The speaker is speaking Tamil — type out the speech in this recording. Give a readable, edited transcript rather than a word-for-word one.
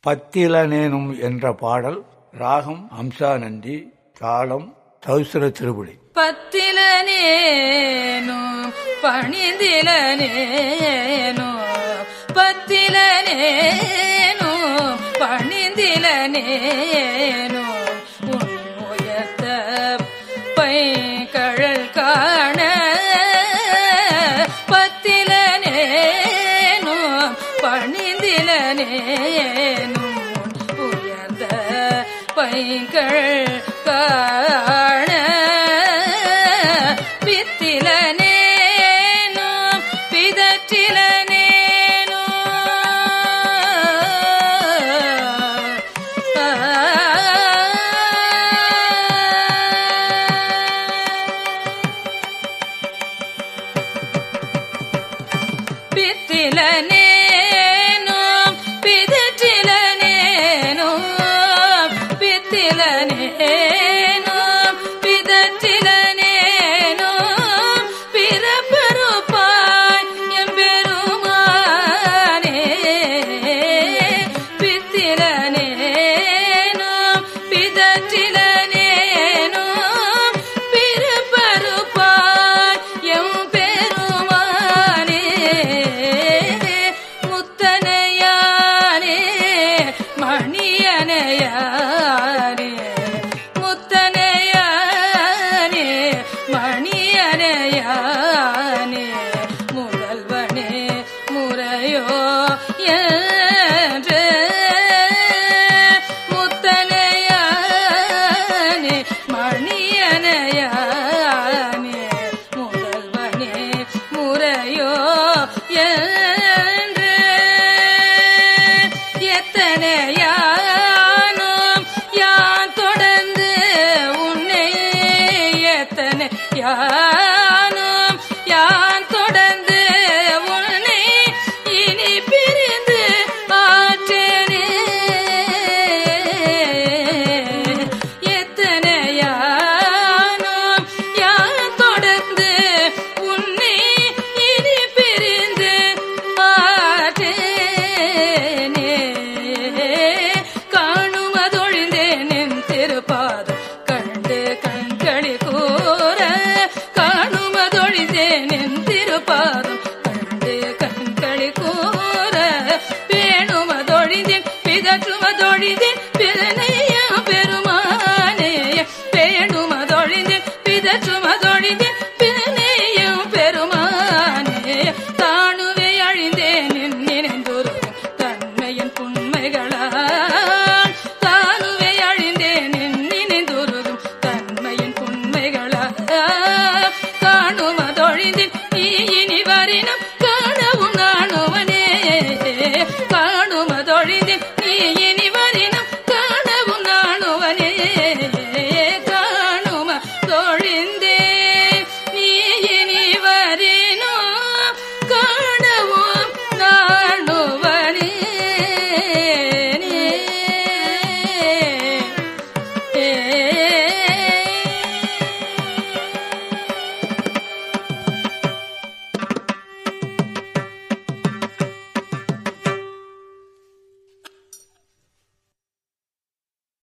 பத்திலனேனும் என்ற பாடல். ராகம் அம்சாநந்தி, தாளம் சௌசர திருபுடி. பத்திலனேனோ பணிந்திலனேனோ பத்திலனேனோ பணிந்திலனேனோ உன் உயர்த்த பைங்கழல் காண பத்திலனேனோ பணிந்திலனேனோ உயர்ந்த பைங்கழல் காண பித்திலனேனோ பிதற்றிலனேனோ பித்திலனேனோ பிதற்றிலனேனோ பித்திலனேனோ பிதற்றிலனேனோ பிறப்பருப்பாய் எம்பெருமானே பித்திலனேனோ பிதற்றிலனேனோ பிறப்பருப்பாய் எம்பெருமானே முத்தனையானே மணியனையானே முத்தனையானே மணியனையானே முதல்வனே முறையோ என்று முத்தனையானே மணியனையானே முதல்வனே முறையோ என்று எத்தனையானோ யான் தொடர்ந்து உன்னை எத்தனையானோ யான் தொடர்ந்து உன்னை இனி பிரிந்து ஆற்றேனே எத்தனையானோ யான் தொடர்ந்து உன்னை இனி பிரிந்து ஆற்றேனே காணுமதொழிந்தேன் என் திருப்பாதம் கண்டு கண்களி கூற காணுமதொழிந்தேன் என் திருப்பாதம் கண்டு கண்களி கூற பேணுமதொழிந்தேன் பிதற்றுமதொழிந்தேன் பிறனை